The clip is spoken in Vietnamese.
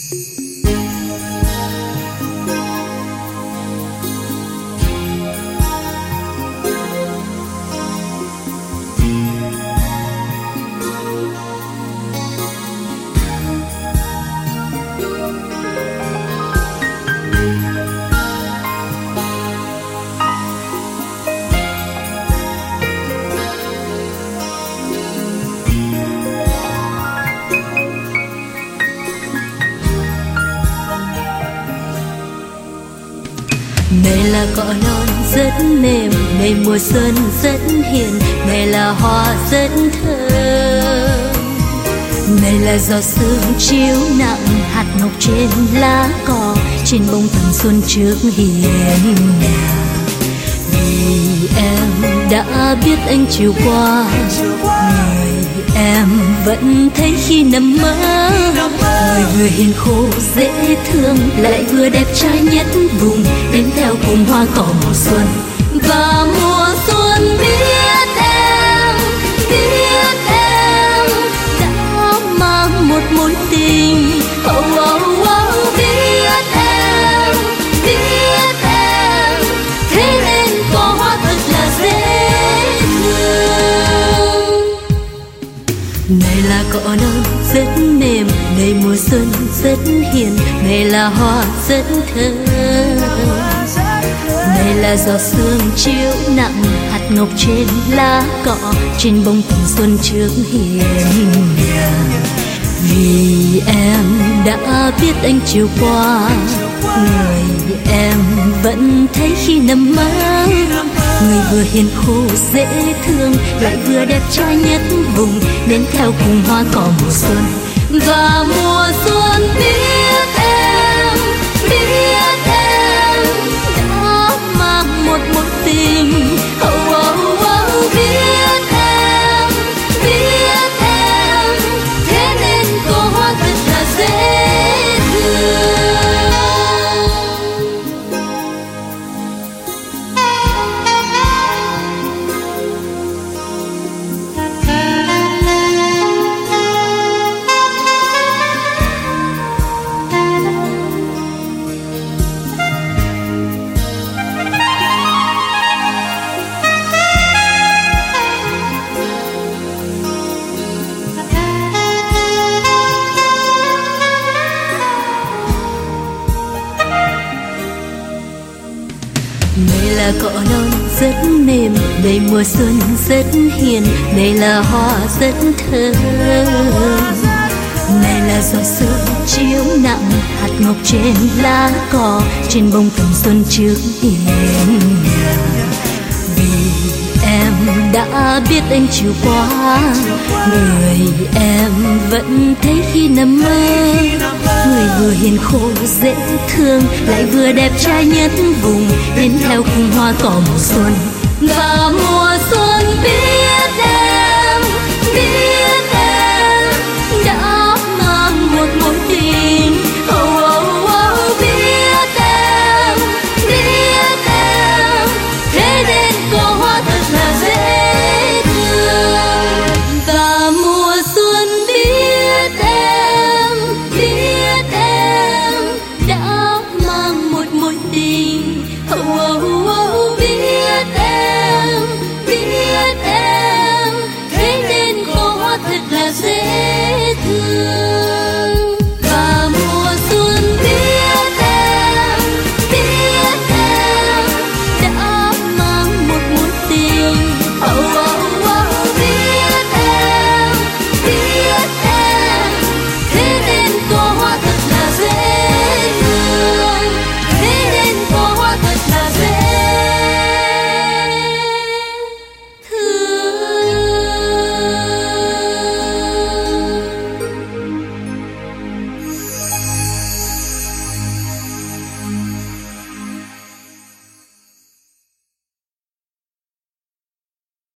Này là cỏ non rất mềm, này mùa xuân rất hiền, này là hoa rất thơm. Này là giọt sương chiếu nặng hạt ngọc trên lá cỏ, trên bông tầm xuân trước hiên nhà. Vì em đã biết anh chiều qua, người em vẫn thấy khi nằm mơ. Người vừa hiền khô dễ thương, lại vừa đẹp trai nhất vùng, đến theo cùng hoa cỏ mùa xuân. Và mùa xuân biết em đã mang một mối tình. Oh, oh, oh, biết em, thế nên có hoa thật là dễ thương. Này là cỏ non rất mềm, này mùa xuân rất hiền, này là hoa rất thơm. Này là giọt sương chiếu nặng hạt ngọc trên lá cỏ, trên bông tầm xuân trước hiên nhà. Vì em đã biết anh chiều qua, người em vẫn thấy khi nằm mơ. Người vừa hiền khô dễ thương, lại vừa đẹp trai nhất vùng, đến theo cùng hoa cỏ mùa xuân. Và mùa xuân biết em đã mang một mối tình. Oh, oh, oh, biết em, thế nên có hoa thật là dễ thương. Này là cỏ non rất mềm, này mùa xuân rất hiền, này là hoa rất thơm. Này là giọt sương chiếu nặng hạt ngọc trên lá cỏ, trên bông tầm xuân trước hiên nhà. Vì em đã biết anh chiều qua, người em vẫn thấy khi nằm mơ. Người vừa hiền khô dễ thương, lại vừa đẹp trai nhất vùng, đến theo cùng hoa cỏ mùa xuân. Và mùa xuân biết